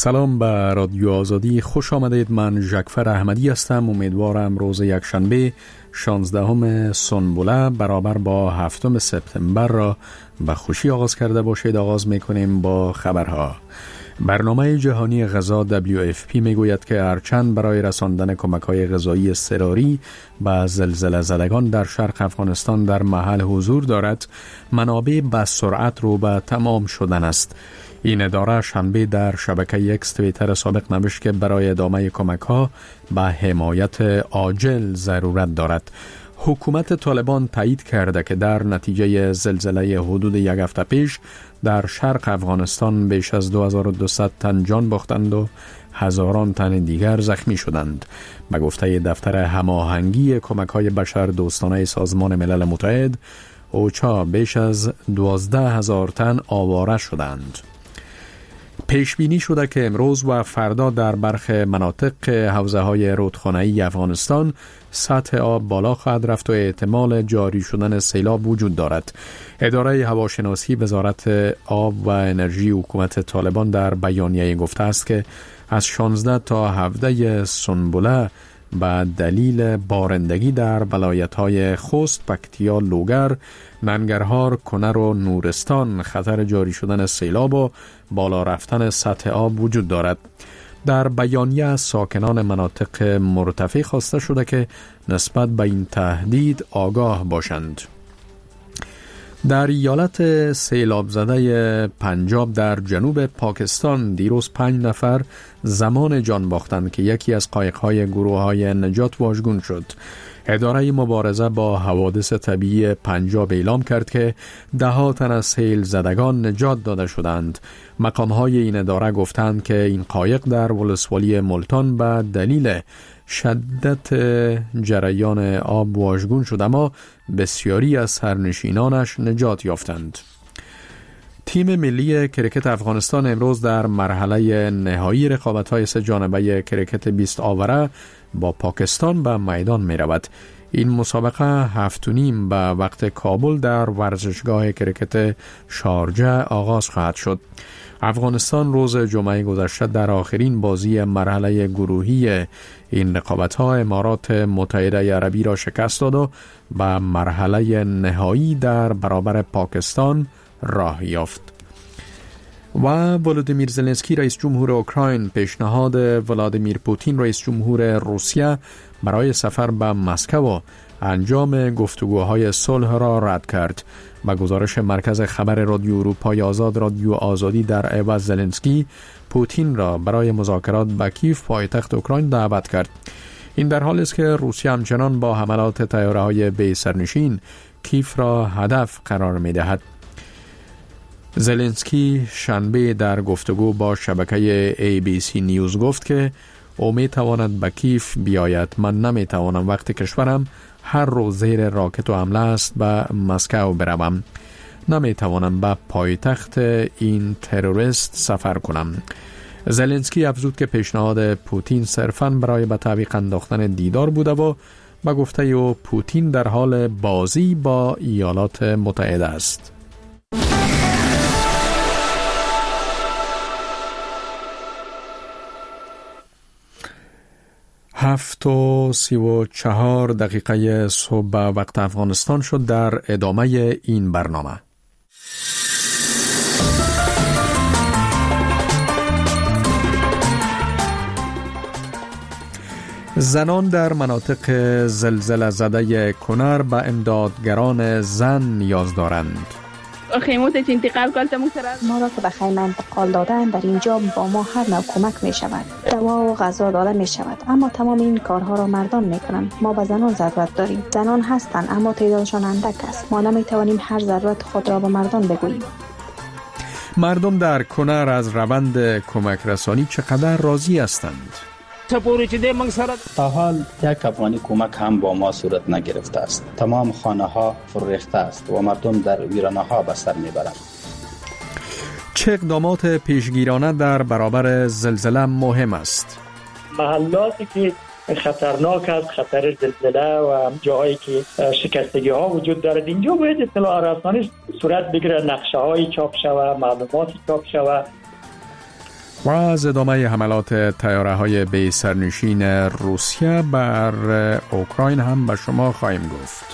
سلام به رادیو آزادی، خوش آمدید. من ژکفر احمدی هستم. امیدوارم روز یکشنبه 16 سنبله برابر با 7 سپتامبر را به خوشی آغاز کرده باشید. آغاز میکنیم با خبرها. برنامه جهانی غذا WFP میگوید که هرچند برای رساندن کمک‌های غذایی اضطراری به زلزله زدگان در شرق افغانستان در محل حضور دارد، منابع به سرعت رو به تمام شدن است. این اداره شنبه در شبکه اکس توییتر سابق نوشت که برای ادامه کمک‌ها به حمایت عاجل ضرورت دارد. حکومت طالبان تایید کرده که در نتیجه زلزله حدود یک هفته پیش در شرق افغانستان بیش از 2200 تن جان باختند و هزاران تن دیگر زخمی شدند. به گفته دفتر هماهنگی کمک‌های بشر دوستانه سازمان ملل متحد، اوچا بیش از 12,000 تن آواره شدند. پیش بینی شده که امروز و فردا در برخی مناطق حوزه‌های رودخانه‌ای افغانستان سطح آب بالا خواهد رفت و احتمال جاری شدن سیلاب وجود دارد. اداره هواشناسی وزارت آب و انرژی حکومت طالبان در بیانیه گفته است که از 16 تا 17 سنبله به دلیل بارندگی در ولایت‌های خوست، پکتیا، لوگر، ننگرهار، کنر و نورستان خطر جاری شدن سیلاب و بالا رفتن سطح آب وجود دارد. در بیانیه از ساکنان مناطق مرتفع خواسته شده که نسبت به این تهدید آگاه باشند. در ایالت سیلاب زده پنجاب در جنوب پاکستان دیروز 5 نفر زمان جان باختند که یکی از قایق‌های گروه‌های نجات واژگون شد. اداره مبارزه با حوادث طبیعی پنجاب اعلام کرد که 10 تن از سیل زدگان نجات داده شدند. مقام‌های این اداره گفتند که این قایق در ولسوالی ملتان به دلیل شدت جریان آب واژگون شد، اما بسیاری از سرنشینانش نجات یافتند. تیم ملی کرکت افغانستان امروز در مرحله نهایی رقابت‌های 3 جانبه کرکت 20 آوره با پاکستان به میدان می رود. این مسابقه 7:30 به وقت کابل در ورزشگاه کرکت شارجه آغاز خواهد شد. افغانستان روز جمعه گذشته در آخرین بازی مرحله گروهی این رقابت‌ها امارات متحده عربی را شکست داد و به مرحله نهایی در برابر پاکستان راه یافت. و ولودیمیر زلنسکی رئیس جمهور اوکراین پیشنهاد ولادیمیر پوتین رئیس جمهور روسیه برای سفر به مسکو و انجام گفتگوهای صلح را رد کرد. با گزارش مرکز خبر رادیو اروپای آزاد، رادیو آزادی در عوض زلنسکی پوتین را برای مذاکرات به کیف پایتخت اوکراین دعوت کرد. این در حالی است که روسیه همچنان با حملات طیاره‌های بی سرنشین کیف را هدف قرار می‌دهد. زلنسکی شنبه در گفتگو با شبکه ABC نیوز گفت که او می‌تواند به کیف بیاید. من نمی‌توانم وقتی کشورم هر روز زیر راکت و حمله است به مسکو بروم. نمی‌توانم به پایتخت این تروریست سفر کنم. زلنسکی افزود که پیشنهاد پوتین صرفاً برای به تعویق انداختن دیدار بوده و به گفته او پوتین در حال بازی با ایالات متحده است. هفت و 34 دقیقه صبح وقت افغانستان شد. در ادامه این برنامه زنان در مناطق زلزله زده کنر به امدادگران زن نیاز دارند. خیمات انتقال کالت ما را که به خیمه انتقال دادن در اینجا با ما هر نوع کمک می شود. دوا و غذا داده می شود، اما تمام این کارها را مردان می کنند. ما به زنان ضرورت داریم. زنان هستند اما تعدادشان اندک است. ما نمی توانیم هر ضرورت خود را به مردان بگوییم. مردم در کنر از روند کمک رسانی چقدر راضی هستند؟ تا حال یک افغانی کمک هم با ما صورت نگرفته است. تمام خانه ها فرو است و مردم در ویرانه ها به سر میبرند. چه اقدامات پیشگیرانه در برابر زلزله مهم است؟ محلاتی که خطرناک است، خطر زلزله و جاهایی که شکستگی ها وجود دارد، اینجا باید اطلاع رسانی صورت بگیرد، نقشه های چاپ شود، معلومات چاپ شود. و از ادامه حملات طیاره‌های بی سرنشین روسیه بر اوکراین هم به شما خواهیم گفت.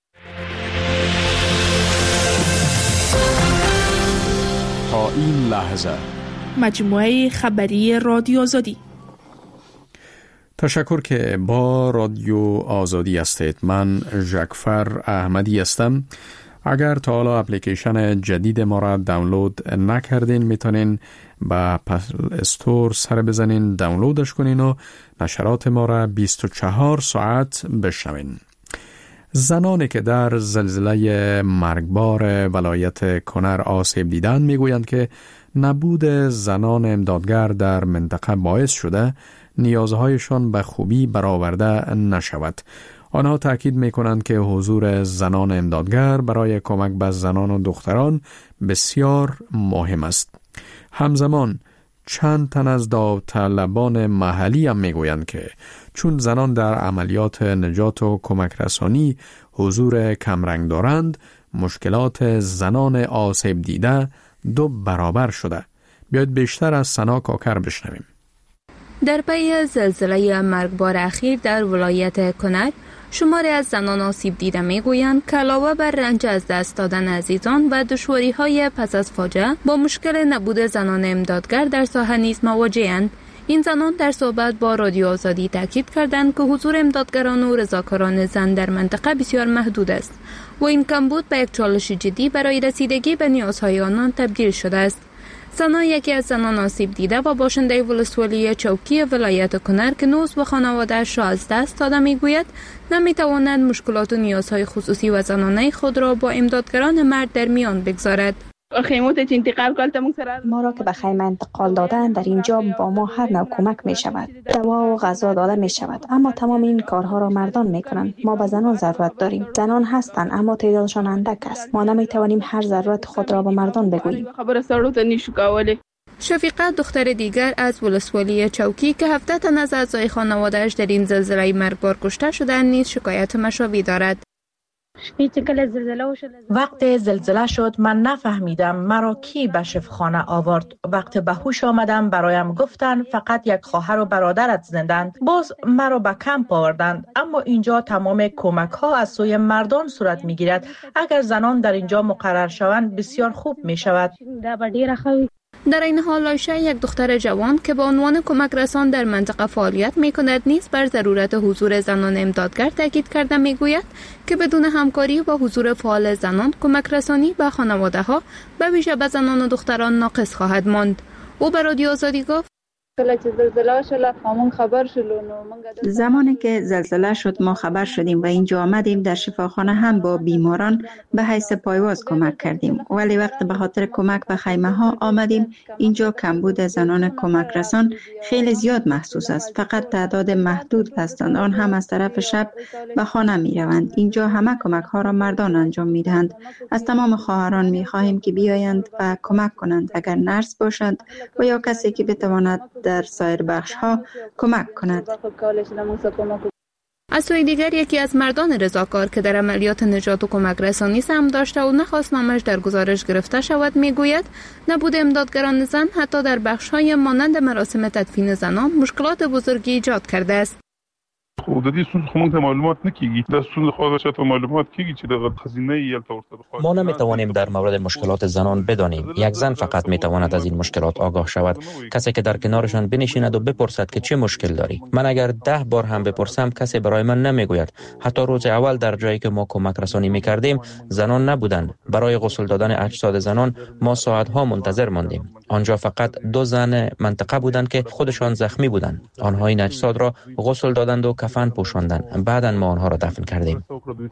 تا این لحظه مجموعه خبری رادیو آزادی. تشکر که با رادیو آزادی هستید. من جعفر احمدی هستم. اگر تا حالا اپلیکیشن جدید ما را دانلود نکردین میتونین به اپل استور سر بزنین، دانلودش کنین و نشرات ما را 24 ساعت بشنوین. زنانی که در زلزله مرگبار ولایت کنر آسیب دیدند میگویند که نبود زنان امدادگر در منطقه باعث شده نیازهایشان به خوبی برآورده نشود. آنها تاکید میکنند که حضور زنان امدادگر برای کمک به زنان و دختران بسیار مهم است. همزمان چند تن از داوطلبان محلی هم میگویند که چون زنان در عملیات نجات و کمک رسانی حضور کمرنگ دارند، مشکلات زنان آسیب دیده 2 برابر شده. بیاید بیشتر از سنا کاکر بشنویم. در پی زلزله مرگبار اخیر در ولایت کنر، شماری از زنان آسیب دیده میگویند که علاوه بر رنج از دست دادن عزیزان و دشواری‌های پس از فاجعه، با مشکل نبود زنان امدادگر در ساحه نیز مواجه‌اند. این زنان در صحبت با رادیو آزادی تاکید کردند که حضور امدادگران و رضاکاران زن در منطقه بسیار محدود است و این کمبود به یک چالش جدی برای رسیدگی به نیازهای آنان تبدیل شده است. سنا یکی از زنان آسیب دیده و باشنده ولسوالی چوکی ولایت کنر که نوز و خانواده‌اش را از دست داده میگوید نمیتواند مشکلات و نیازهای خصوصی و زنانه خود را با امدادگران مرد در میان بگذارد. ما را که به خیمه انتقال دادن در اینجا با ما هر نوع کمک می شود. دوا و غذا داده می شود، اما تمام این کارها را مردان می کنند. ما به زنان ضرورت داریم. زنان هستند اما تعدادشان اندک است. ما نمی توانیم هر ضرورت خود را به مردان بگوییم. شفیقه دختر دیگر از ولسوالی چوکی که 17 تن از اعضای خانواده‌اش در این زلزله مرگبار کشته شدند نیز شکایت مشابه دارد. وقت زلزله شد من نفهمیدم مرا کی به شفاخانه آورد. وقت به هوش آمدم برایم گفتن فقط یک خواهر و برادرت زندند. باز مرا به کمپ آوردند، اما اینجا تمام کمک ها از سوی مردان صورت می گیرد. اگر زنان در اینجا مقرر شوند بسیار خوب می شود. در این حال آیشه، یک دختر جوان که به عنوان کمک رسان در منطقه فعالیت می کند نیز بر ضرورت حضور زنان امدادگر تاکید کرده می گوید که بدون همکاری و حضور فعال زنان کمک رسانی به خانواده ها به ویژه به زنان و دختران ناقص خواهد ماند. او به رادیو آزادی گفت زمانی که زلزله شد ما خبر شدیم و اینجا آمدیم. در شفاخانه هم با بیماران به حیث پایواز کمک کردیم، ولی وقت به خاطر کمک به خیمه ها آمدیم اینجا کمبود زنان کمک رسان خیلی زیاد محسوس است. فقط تعداد محدود هستند، آن هم از طرف شب به خانه می روند. اینجا همه کمک ها را مردان انجام می دهند. از تمام خواهران می خواهیم که بیایند و کمک کنند، اگر نرس باشند و یا کسی که بتواند در سایر بخش ها کمک کند. از سوی دیگر یکی از مردان رضاکار که در عملیات نجات و کمک رسانی سهم داشته و نخواست نامش در گزارش گرفته شود میگوید نبود امدادگران زن حتی در بخش های مانند مراسم تدفین زنان مشکلات بزرگی ایجاد کرده است. ما نمیتوانیم در مورد مشکلات زنان بدانیم. یک زن فقط میتواند از این مشکلات آگاه شود. کسی که در کنارشان بنشیند و بپرسد که چه مشکل داری. من اگر 10 بار هم بپرسم کسی برای من نمیگوید. حتی روز اول در جایی که ما کمک رسانی میکردیم زنان نبودند. برای غسل دادن اجساد زنان ما ساعتها منتظر ماندیم. آنجا فقط 2 زن منطقه بودند که خودشان زخمی بودند. آنها این اجساد را غسل دادند و کفن پوشاندند. بعداً ما آنها را دفن کردیم.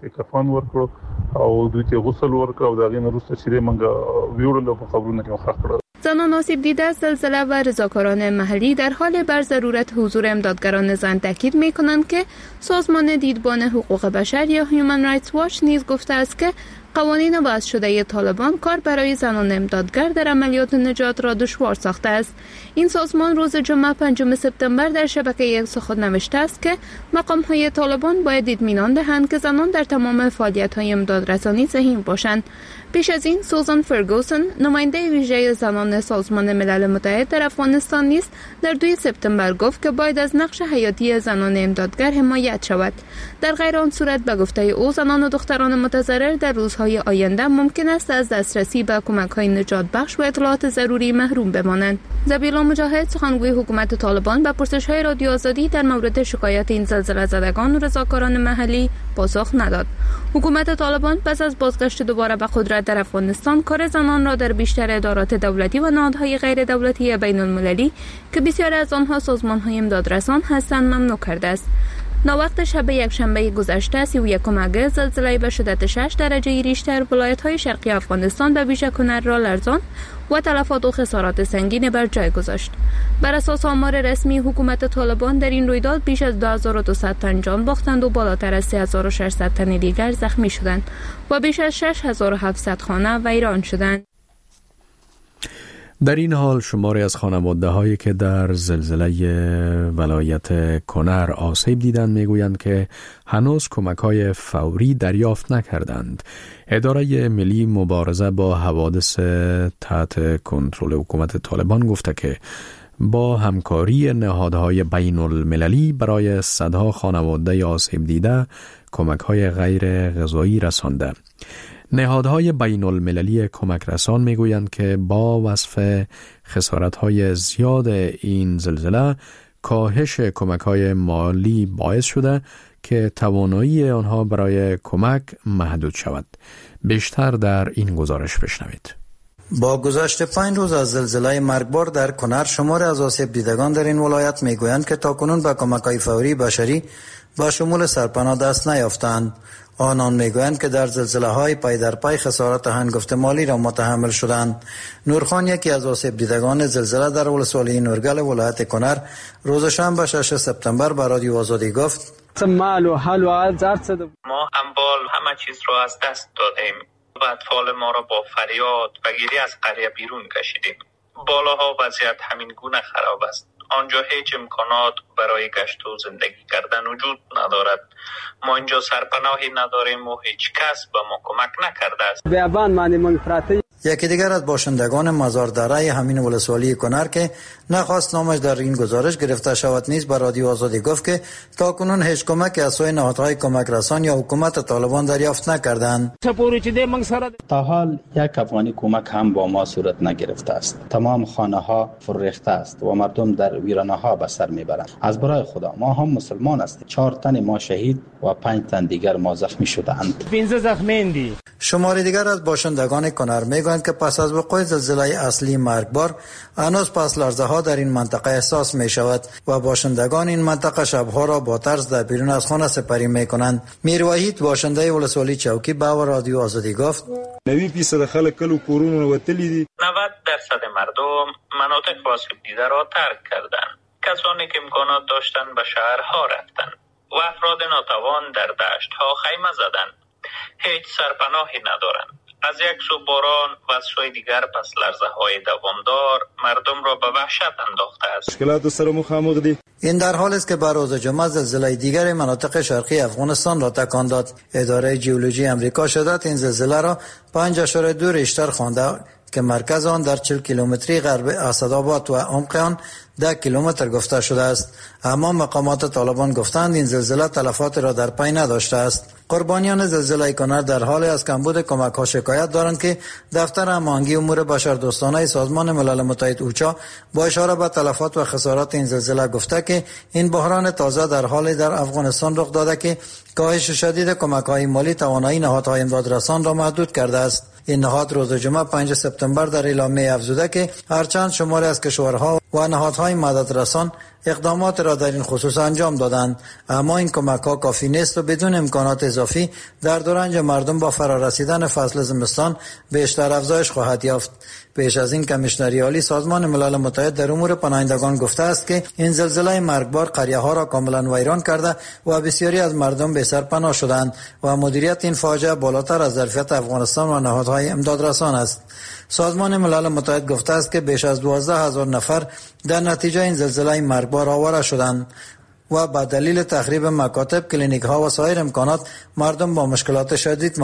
زنان آسیب دیده از زلزله و رضاکاران محلی در حال بر ضرورت حضور امدادگران زن تاکید می‌کنند که سازمان دیدبان حقوق بشر یا Human Rights Watch نیز گفته است که قوانین وضع شده طالبان کار برای زنان امدادگر در عملیات نجات را دشوار ساخته است. این سازمان روز جمعه 5 سپتامبر در شبکه X خود نوشته است که مقام‌های طالبان باید اطمینان دهند که زنان در تمام فعالیت‌های امدادرسانی سهیم باشند. پیش از این سوزان فرگوسن، نماینده ویژه زنان سازمان ملل متحد در افغانستان نیز در 2 سپتامبر گفت که باید از نقش حیاتی زنان امدادگر حمایت شود. در غیر آن صورت به گفته او زنان و دختران متضرر در روزهای آینده ممکن است از دسترسی به کمک‌های نجات بخش و اطلاعات ضروری محروم بمانند. ذبیحالله مجاهد، سخنگوی حکومت طالبان، به پرسش‌های رادیو آزادی در مورد شکایات این زلزله زدگان و رضاکاران محلی پاسخ نداد. حکومت طالبان پس از بازگشت دوباره به قدرت در افغانستان کار زنان را در بیشتر ادارات دولتی و نهادهای غیر دولتی بین المللی که بسیاری از آنها سازمان‌های امدادرسان هستند ممنوع کرده است. ناوقت شب یکشنبه گذشته 31 مگه زلزله به شدت 6 درجه ریشتر ولایت‌های شرقی افغانستان به ویژه کنر را لرزاند و تلفات و خسارات سنگین بر جای گذاشت. بر اساس آمار رسمی حکومت طالبان در این رویداد بیش از 2200 تن جان باختند و بالاتر از 3600 تن دیگر زخمی شدند و بیش از 6700 خانه ویران شدند. در این حال شماری از خانواده هایی که در زلزله ولایت کنر آسیب دیدند میگویند که هنوز کمک های فوری دریافت نکردند. اداره ملی مبارزه با حوادث تحت کنترل حکومت طالبان گفته که با همکاری نهادهای بین المللی برای صدها خانواده آسیب دیده کمک های غیر غذایی رسانده. نهادهای بین المللی کمک رسان میگویند که با وصف خسارت‌های زیاد این زلزله کاهش کمک‌های مالی باعث شده که توانایی آنها برای کمک محدود شود. بیشتر در این گزارش بشنوید. با گذشت 5 روز از زلزله مرگبار در کنر شماری از آسیب دیدگان در این ولایت میگویند که تاکنون به کمک‌های فوری بشری با شمول سرپناه دست نیافتند. آنان میگویند که در زلزله های پای در پای خسارات هنگفت مالی را متحمل شدند. نورخان، یکی از آسیب دیدگان زلزله در ولسوالی نورگل ولایت کنر، روز شنبه 6 سپتامبر به رادیو آزادی گفت: ما اموال همه چیز را از دست دادیم و اطفال ما را با فریاد و گریه از قریه بیرون کشیدیم. بالاها وضعیت همین گونه خراب است. آنجا هیچ امکانات برای گشت و زندگی کردن وجود ندارد. ما اینجا سرپناهی نداریم و هیچ کس به ما کمک نکرده است. یکی دیگر از باشندگان مزار دره همین ولسوالی کنر که نخواست نامش در این گزارش گرفته شود نیز به رادیو آزادی گفت که تاکنون هیچ کمک از سوی نهادهای کمک رسان یا حکومت طالبان دریافت نکردند. تا حال یک افغانی کمک هم با ما صورت نگرفته است. تمام خانه ها فرریخته است و مردم در ویرانه ها به سر میبرند. از برای خدا ما هم مسلمان هستیم. 4 تن ما شهید و 5 تن دیگر ما زخمی شدند. 15 زخمی. شماری دیگر از باشندگان کنر میگویند که پس از وقوع زلزله اصلی مرگبار هنوز پس لرزه ها در این منطقه احساس می شود و باشندگان این منطقه شبها را با ترس در بیرون از خانه سپری می کنند. میر وحید، باشنده ولسوالی چوکی، به رادیو آزادی گفت: 90% خلک کلو کورونو وتلی دي. 90% مردم مناطق آسیب دیده را ترک کردند. کسانی که امکانات داشتند به شهرها رفتند و افراد ناتوان در دشت‌ها خیمه زدند. هیچ سرپناهی ندارند. از یک سو باران و از سوی دیگر پس لرزه‌های دوامدار مردم را به وحشت انداخته است. مشکلات سره مخامخ دي. این در حالی است که بر روز جمعه زلزله دیگر مناطق شرقی افغانستان را تکان داد. اداره ژئولوژی آمریکا شدت این زلزله را 5.2 ریشتر خوانده که مرکز آن در 40 کیلومتری غرب اسدآباد و عمق آن 10 کیلومتر گفته شده است. اما مقامات طالبان گفتند این زلزله تلفات را در پی نداشته است. قربانیان زلزله کنر در حال از کمبود کمک ها شکایت دارند که دفتر هماهنگی امور بشردوستانه سازمان ملل متحد اوچا با اشاره به تلفات و خسارات این زلزله گفته که این بحران تازه در حال در افغانستان رخ داده که کاهش شدید کمک های مالی توانایی نهادهای امدادرسان را محدود کرده است. این نهاد روز جمعه 5 سپتامبر در اعلامیه افزوده که هرچند شماری از کشورها و نهادهای مددرسان اقدامات را در این خصوص انجام دادند، اما این کمک ها کافی نیست و بدون امکانات اضافی در دورنج مردم با فرارسیدن فصل زمستان بیشتر افزایش خواهد یافت. پیش از این کمیشنری عالی سازمان ملل متحد در امور پناهندگان گفته است که این زلزله مرگبار قریه ها را کاملا ویران کرده و بسیاری از مردم به سر پناه شدند و مدیریت این فاجعه بالاتر از ظرفیت افغانستان و نهادهای امدادرسان است. سازمان ملل متحد گفته است که بیش از 12,000 نفر در نتیجه این زلزله مرگبار آواره شدند و به دلیل تخریب مکاتب، کلینیک ها و سایر امکانات مردم با مشکلات شدید